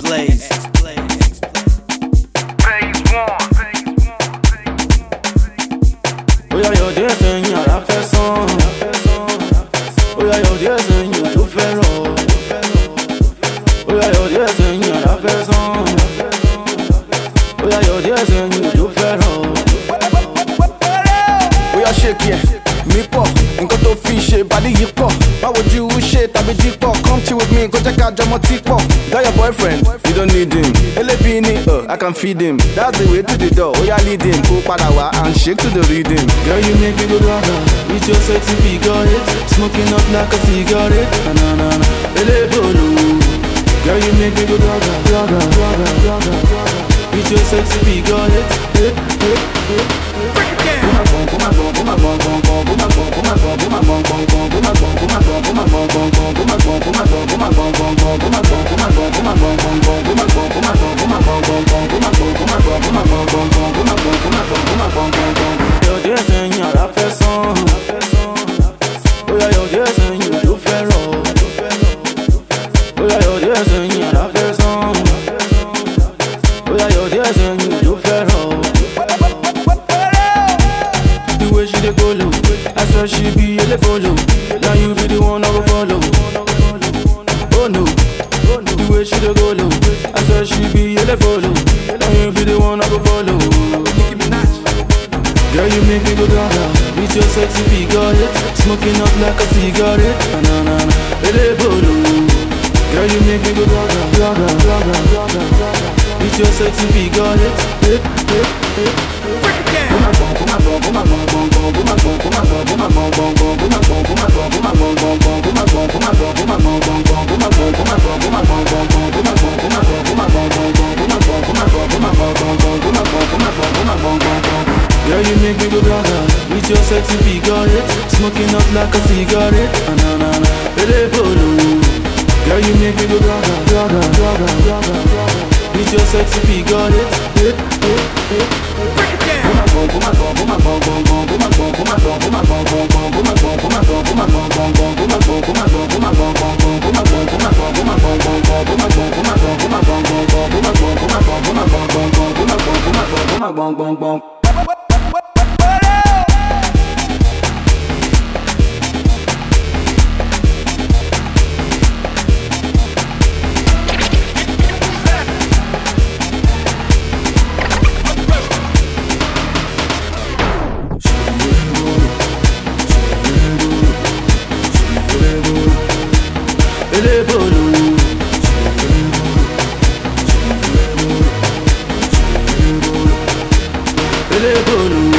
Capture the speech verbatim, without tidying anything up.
X-Blaze. Oya yọ díẹ̀ sẹ́yìn ara fẹ́ sán. Oya yọ díẹ̀ sẹ́yìn ojú fẹ́ rọ̀. Oya yọ díẹ̀ sẹ́yìn ara fẹ́ sán. Oya yọ díẹ̀ sẹ́yìn ojú fẹ́ rọ̀. Oya shake yeah, mi pọ̀, nǹkan tó fi ṣe bàdí yìí pọ̀. Báwo jí wú ṣe tàbí jí pọ̀? Come chill with me, kó jẹ́ ká jọmọ tí pọ̀. Got your boyfriend, you don't need him. Elébi ni, uh, I can feed him. That's the way to the door, oya lead him. Kó padà wá and shake to the rhythm. Girl, you make me go gaga with your sexy figure eight, smoking up like a cigarette. Na na na na, elebolo. Girl, you make me go gaga, gaga, gaga, gaga, gaga with your sexy figure eight, eight, eight, eight. Yọ díẹ̀ sẹ́yìn ara fẹ́ sán. Oya yọ díẹ̀ sẹ́yìn ojú fẹ́ rọ̀. Oya yọ díẹ̀ sẹ́yìn ara fẹ́ sán. Oya yọ díẹ̀ sẹ́yìn ojú fẹ́ rọ̀. The way she dey go low, I swear she be elefolo. Now you be the one I go follow. Oh no, the way she dey go low, I swear she be elefolo. Now you be the one I go follow. Girl, you make me go gaga with your sexy figure eight, smoking up like a cigarette. Na na na na, elebolo. Girl, you make me go gaga, gaga, gaga, gaga, gaga with your sexy figure eight, eight, eight, eight. Girl, you make me go gaga with your sexy figure eight, smoking up like a cigarette. Na na na na, elebolo. Girl, you make me go gaga, gaga, gaga, gaga, gaga with your sexy figure eight, eight, eight, eight. Elebolo, elebolo.